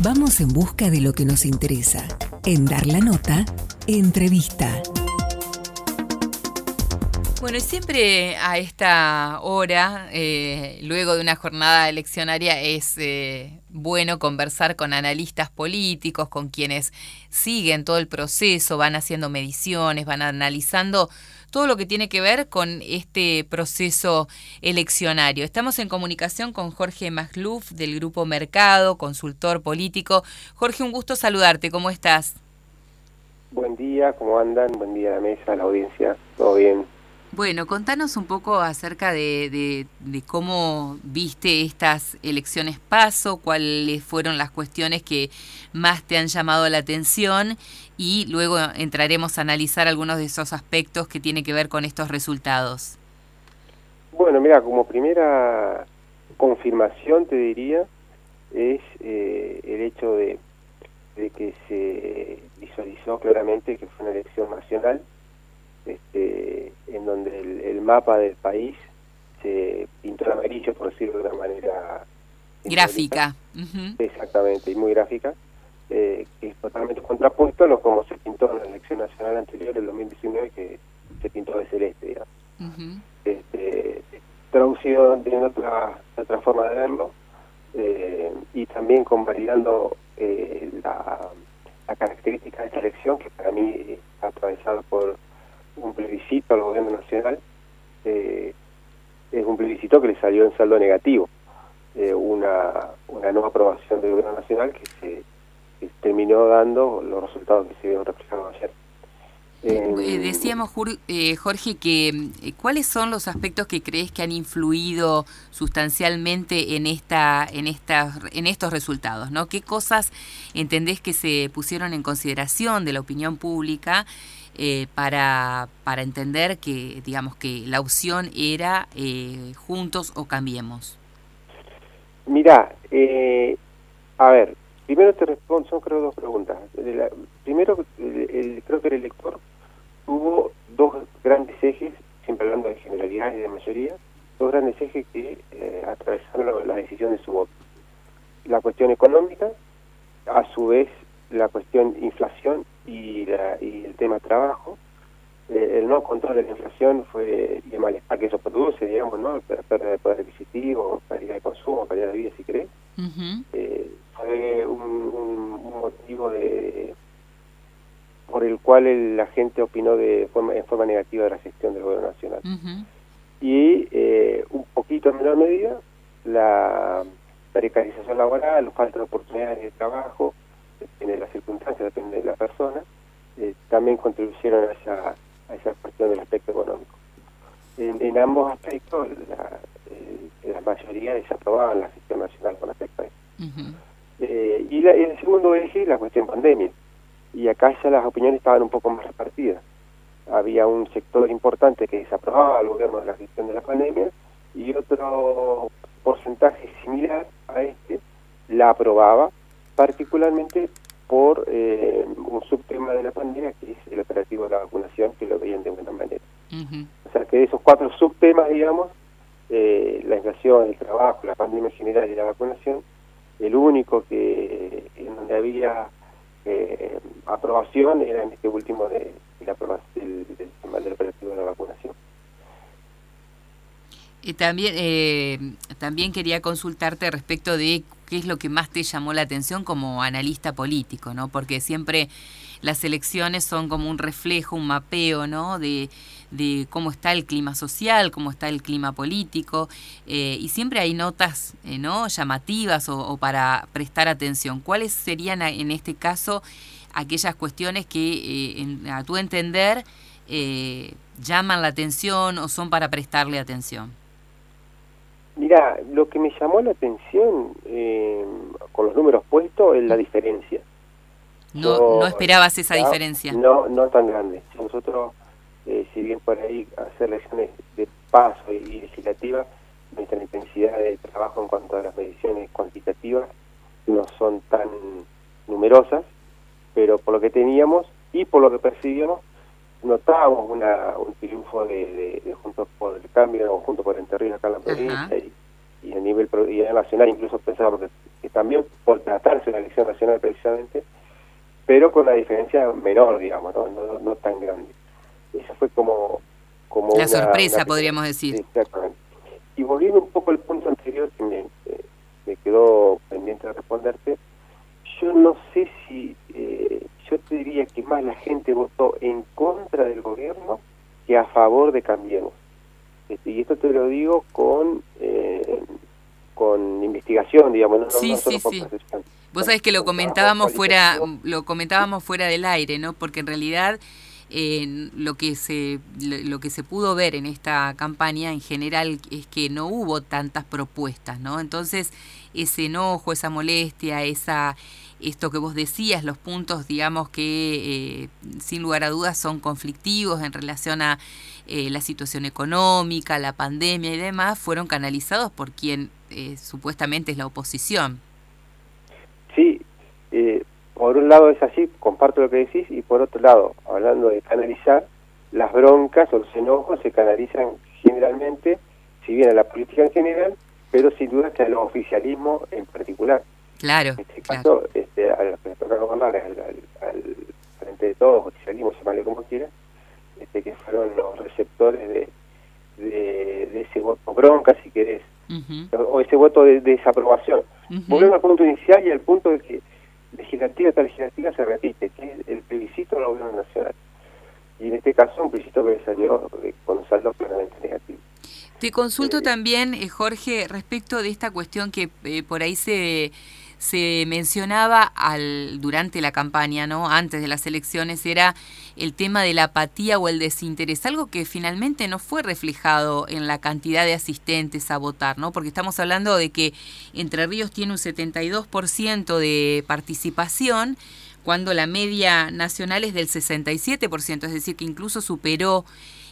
Vamos en busca de lo que nos interesa. En Dar la Nota, entrevista. Bueno, y siempre a esta hora, luego de una jornada eleccionaria, es bueno conversar con analistas políticos, con quienes siguen todo el proceso, van haciendo mediciones, van analizando todo lo que tiene que ver con este proceso eleccionario. Estamos en comunicación con Jorge Magluf del Grupo Mercado, consultor político. Jorge, un gusto saludarte, ¿cómo estás? Buen día, ¿cómo andan? Buen día a la mesa, a la audiencia, ¿todo bien? Bueno, contanos un poco acerca de cómo viste estas elecciones PASO, cuáles fueron las cuestiones que más te han llamado la atención y luego entraremos a analizar algunos de esos aspectos que tienen que ver con estos resultados. Bueno, mira, como primera confirmación te diría, es el hecho de que se visualizó claramente que fue una elección nacional, en donde el mapa del país se pintó en amarillo, por decirlo de una manera gráfica. Exactamente, y muy gráfica, que es totalmente contrapuesto a lo como se pintó en la elección nacional anterior, el 2019, que se pintó de celeste, digamos. Traducido en otra forma de verlo, y también convalidando la característica de esta elección, que para mí está atravesada por un plebiscito al gobierno nacional. Es un plebiscito que le salió en saldo negativo, una no aprobación del gobierno nacional que terminó dando los resultados que se vieron reflejados ayer. Decíamos, Jorge, que ¿cuáles son los aspectos que crees que han influido sustancialmente en estos resultados, ¿no? ¿Qué cosas entendés que se pusieron en consideración de la opinión pública para entender que, digamos, que la opción era Juntos o Cambiemos? Mirá, a ver, primero te respondo, son creo dos preguntas. Primero, creo que el elector tuvo dos grandes ejes, siempre hablando de generalidades y de mayoría, dos grandes ejes que atravesaron la decisión de su voto. La cuestión económica, a su vez la cuestión inflación y el tema trabajo. El no control de la inflación fue el malestar que eso produce, digamos, ¿no? Pérdida de poder adquisitivo, calidad de consumo, calidad de vida, si querés. Fue un motivo por el cual la gente opinó en forma negativa de la gestión del gobierno nacional. Y un poquito en menor medida la precarización laboral, la falta de oportunidades de trabajo, depende de las circunstancias, depende de la persona, también contribuyeron a esa cuestión del aspecto económico. En ambos aspectos la mayoría desaprobaban la gestión nacional con respecto a eso. Y el segundo eje, la cuestión pandemia. Y acá ya las opiniones estaban un poco más repartidas. Había un sector importante que desaprobaba al gobierno de la gestión de la pandemia y otro porcentaje similar a este la aprobaba, particularmente por un subtema de la pandemia, que es el operativo de la vacunación, que lo veían de buena manera. O sea que de esos cuatro subtemas, digamos, la inflación, el trabajo, la pandemia general y la vacunación, el único en donde había aprobación era en este último del tema del operativo de la vacunación. También quería consultarte respecto de qué es lo que más te llamó la atención como analista político, ¿no? Porque siempre las elecciones son como un reflejo, un mapeo, ¿no? De cómo está el clima social, cómo está el clima político, y siempre hay notas, ¿no? llamativas o para prestar atención. ¿Cuáles serían en este caso aquellas cuestiones que, a tu entender, llaman la atención o son para prestarle atención? Mira, lo que me llamó la atención con los números puestos es la diferencia. ¿No esperabas esa diferencia? No tan grande. Nosotros, si bien por ahí hacer elecciones de paso y legislativas, nuestra intensidad de trabajo en cuanto a las mediciones cuantitativas no son tan numerosas, pero por lo que teníamos y por lo que percibíamos, notábamos un triunfo de Juntos por el Cambio o Juntos por el Entre Ríos acá en la provincia, y a nivel nacional incluso pensábamos que también por tratarse de una elección nacional precisamente, pero con una diferencia menor, digamos, no tan grande. Esa fue como la sorpresa, podríamos decir. Sí, exactamente. Y volviendo un poco al punto anterior que me quedó pendiente de responderte, yo no sé si, yo te diría que más la gente votó en contra del gobierno que a favor de Cambiemos. Y esto te lo digo con investigación, digamos, no solo por percepción. Vos sabés que lo comentábamos fuera del aire, ¿no? Porque en realidad lo que se pudo ver en esta campaña en general es que no hubo tantas propuestas, ¿no? Entonces ese enojo, esa molestia, esto que vos decías, los puntos, digamos, que sin lugar a dudas son conflictivos en relación a la situación económica, la pandemia y demás, fueron canalizados por quien supuestamente es la oposición. Sí, por un lado es así, comparto lo que decís, y por otro lado, hablando de canalizar, las broncas o los enojos se canalizan generalmente, si bien a la política en general, pero sin duda que al oficialismo en particular. Claro. En este caso, a los que les toca gobernar al frente de todos, oficialismo, llamarle como quieras, que fueron los receptores de ese voto bronca, si querés, o ese voto de desaprobación. Volvemos al punto inicial y al punto de que legislativa tras legislativa se repite, que es el plebiscito del gobierno nacional. Y en este caso un plebiscito que salió con un saldo claramente negativo. Te consulto también, Jorge, respecto de esta cuestión que por ahí se mencionaba durante la campaña, ¿no? Antes de las elecciones, era el tema de la apatía o el desinterés, algo que finalmente no fue reflejado en la cantidad de asistentes a votar, ¿no? Porque estamos hablando de que Entre Ríos tiene un 72% de participación, cuando la media nacional es del 67%, es decir, que incluso superó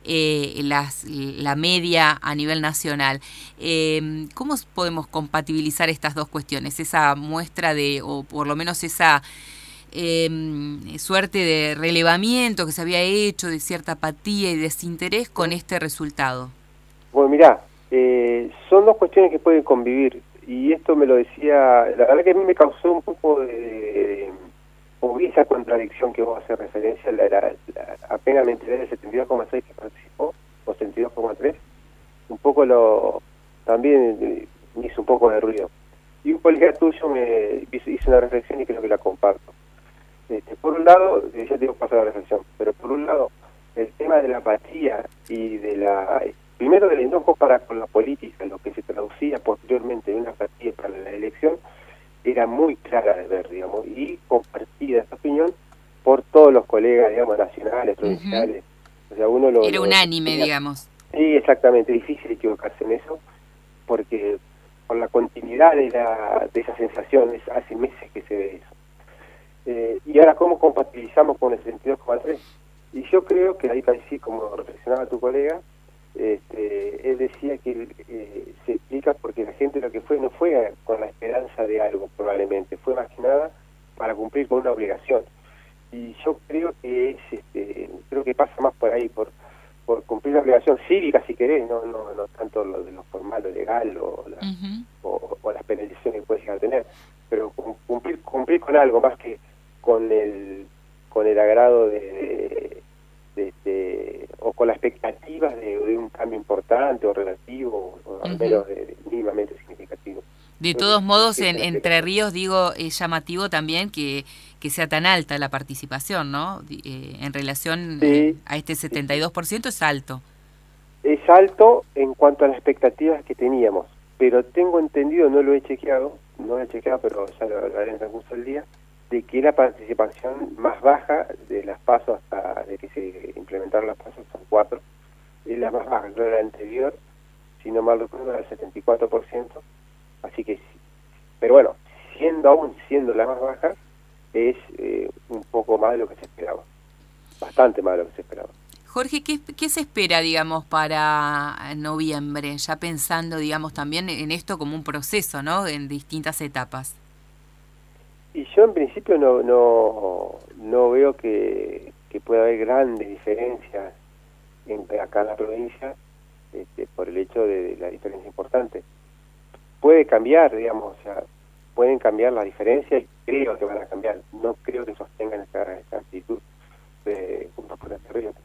la media a nivel nacional. ¿Cómo podemos compatibilizar estas dos cuestiones? Esa muestra o por lo menos esa suerte de relevamiento que se había hecho, de cierta apatía y desinterés con este resultado. Bueno, mirá, son dos cuestiones que pueden convivir, y esto me lo decía, la verdad que a mí me causó un poco o esa contradicción que vos haces referencia, apenas me enteré del 72,6 que participó, o 72,3, un poco también me hizo un poco de ruido. Y un colega tuyo me hizo una reflexión y creo que la comparto. Por un lado, ya te digo pasar la reflexión, pero por un lado, el tema de la apatía y primero del enojo con la política, lo que se traducía posteriormente en una apatía para la elección, era muy clara de ver, digamos, y compartida esta opinión por todos los colegas, digamos, nacionales, provinciales. O sea, era unánime, digamos. Sí, exactamente, difícil equivocarse en eso, porque por la continuidad de esa sensación, hace meses que se ve eso. Y ahora, ¿cómo compatibilizamos con el 72,3? Y yo creo que ahí sí, como reflexionaba tu colega, él decía que se explica porque la gente lo que no fue con la esperanza de algo, probablemente, fue más que nada para cumplir con una obligación. Y yo creo que creo que pasa más por ahí, por cumplir la obligación cívica, si querés, no tanto lo de lo formal, lo legal, o las penalizaciones que puedes llegar a tener, pero cumplir con algo más que con el agrado o con las expectativas de un cambio importante o relativo, o al menos mínimamente significativo. De todos modos, en Entre Ríos, digo, es llamativo también que sea tan alta la participación, ¿no? En relación a este 72% es alto. Es alto en cuanto a las expectativas que teníamos, pero tengo entendido, no lo he chequeado, pero ya lo haré en el transcurso del día, de que la participación más baja de las PASO hasta de que se implementaron las PASO son 4, es la más baja, creo que la anterior, si no mal recuerdo, era el 74%, así que sí. Pero bueno, siendo la más baja, es un poco más de lo que se esperaba, bastante más de lo que se esperaba. Jorge, ¿qué se espera, digamos, para noviembre? Ya pensando, digamos, también en esto como un proceso, ¿no? En distintas etapas. Y yo en principio no veo que pueda haber grandes diferencias acá en la provincia, por el hecho de la diferencia importante. puede cambiar, digamos, o sea, pueden cambiar la diferencia y creo que van a cambiar. No creo que sostengan esta actitud de Juntos por Entre Ríos,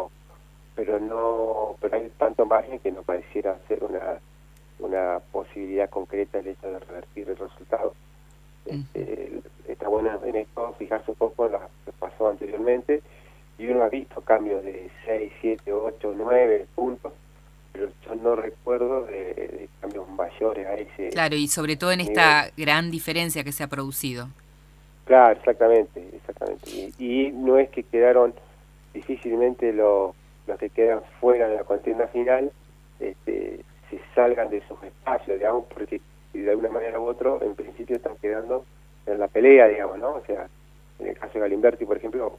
pero hay tanto margen que no pareciera ser una posibilidad concreta el hecho de revertir el resultado. Está bueno en esto fijarse un poco en lo que pasó anteriormente, y uno ha visto cambios de 6, 7, 8, 9 puntos, pero yo no recuerdo de cambios mayores a ese. Claro, y sobre todo en esta gran diferencia que se ha producido. Claro, exactamente. Y no es que quedaron difícilmente los que quedan fuera de la contienda final se salgan de sus espacios, digamos, porque de alguna manera u otro, en principio están quedando en la pelea, digamos, ¿no? O sea, en el caso de Galimberti, por ejemplo,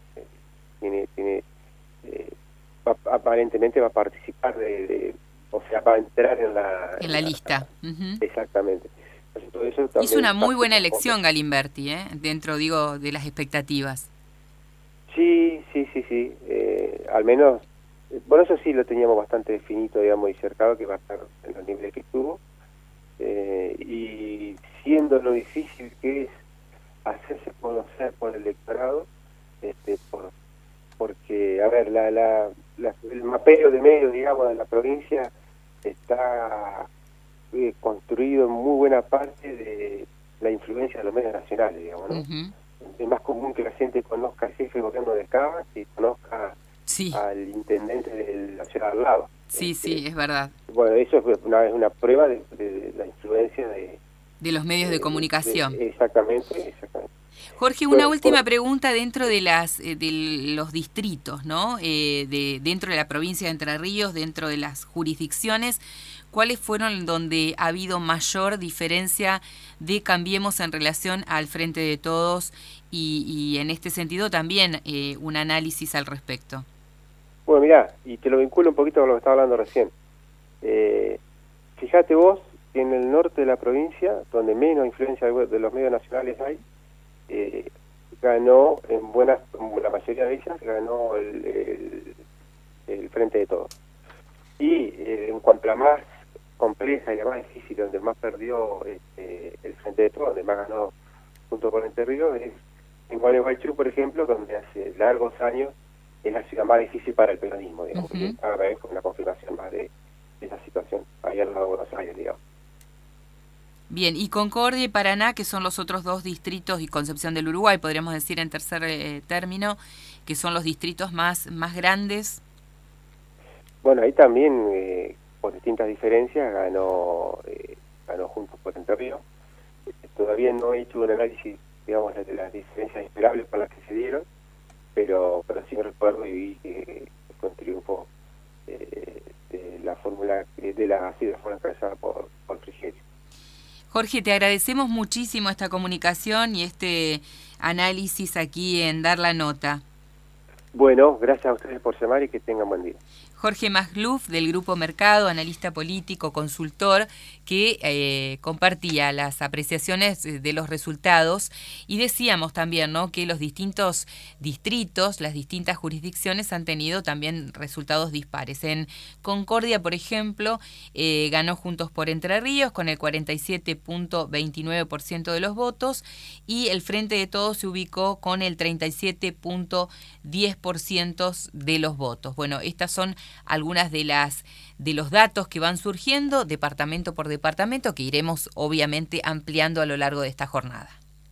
aparentemente va a participar o sea, va a entrar en la lista. Exactamente. Entonces, todo eso hizo una muy buena elección Galimberti, dentro, digo, de las expectativas. Sí. Al menos, bueno, eso sí lo teníamos bastante definito, digamos, y cercado, que va a estar en los niveles que estuvo. Y siendo lo difícil que es hacerse conocer por el electorado, porque, a ver, el mapeo de medios, digamos, de la provincia está construido en muy buena parte de la influencia de los medios nacionales, digamos, ¿no? Es más común que la gente conozca al jefe de gobierno de Cava que conozca al intendente de la ciudad al lado. Sí, es verdad. Bueno, eso es una prueba de la influencia de los medios de comunicación. Exactamente. Jorge, una última pregunta dentro de los distritos, ¿no? Dentro de la provincia de Entre Ríos, dentro de las jurisdicciones, ¿cuáles fueron donde ha habido mayor diferencia de Cambiemos en relación al Frente de Todos? Y en este sentido también un análisis al respecto. Bueno, mirá, y te lo vinculo un poquito con lo que estaba hablando recién. Fíjate vos que en el norte de la provincia, donde menos influencia de los medios nacionales hay, ganó, la mayoría de ellas, ganó el Frente de Todos. Y en cuanto a la más compleja y la más difícil, donde más perdió el Frente de Todos, donde más ganó Juntos por Entre Ríos, es en Gualeguaychú, por ejemplo, donde hace largos años es la ciudad más difícil para el peronismo, digamos, porque cada vez con una confirmación más de esa situación, ahí al lado de Buenos Aires, digamos. Bien, y Concordia y Paraná, que son los otros dos distritos, y Concepción del Uruguay, podríamos decir en tercer término, que son los distritos más grandes. Bueno, ahí también, por distintas diferencias, ganó Juntos por Entre Ríos. Todavía no he hecho un análisis, digamos, de las diferencias esperables por las que se dieron, pero sí me recuerdo y vi que fue un triunfo de la fórmula encabezada por Frigerio. Jorge, te agradecemos muchísimo esta comunicación y este análisis aquí en Dar la Nota. Bueno, gracias a ustedes por llamar y que tengan buen día. Jorge Magluf, del Grupo Mercado, analista político, consultor, que compartía las apreciaciones de los resultados, y decíamos también, ¿no?, que los distintos distritos, las distintas jurisdicciones han tenido también resultados dispares. En Concordia, por ejemplo, ganó Juntos por Entre Ríos con el 47.29% de los votos, y el Frente de Todos se ubicó con el 37.10% de los votos. Bueno, estas son algunas de los datos que van surgiendo departamento por departamento, que iremos obviamente ampliando a lo largo de esta jornada.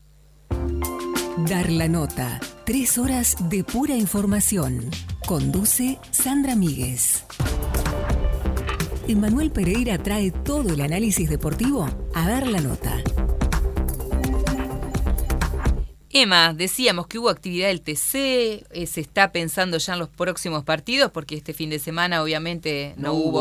Dar la Nota, 3 horas de pura información. Conduce Sandra Míguez. Emanuel Pereira trae todo el análisis deportivo a Dar la Nota. Emma, decíamos que hubo actividad del TC, se está pensando ya en los próximos partidos, porque este fin de semana obviamente no hubo